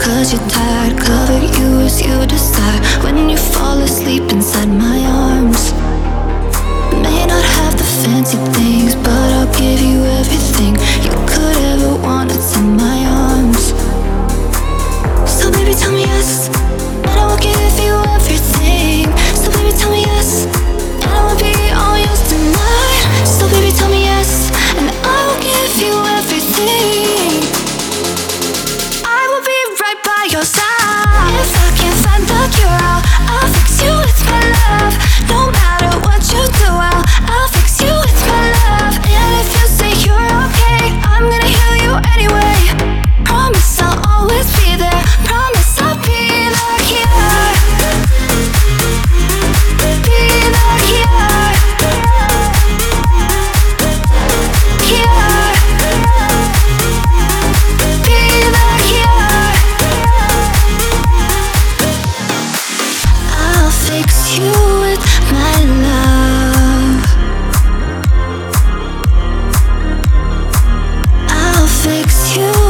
'cause you're tired. Cover you as you decide. When you fall asleep inside my arms, may not have the fancy things, but I'll give you everything you could ever want. It's in my arms. So baby, tell me yes, and I will give you everything. So baby, tell me yes, and I will be all yours tonight. So baby, tell me yes, and I will give you everything. I will be right by your side. If I can't find the cure, I'll fix you with my love. No matter what you do, I'll fix you with my love. And if you say you're okay, I'm gonna heal you anyway. Promise I'll always be there. Promise I'll be the cure. Be the cure. Cure. Be the cure. I'll fix you with my love. I'll fix you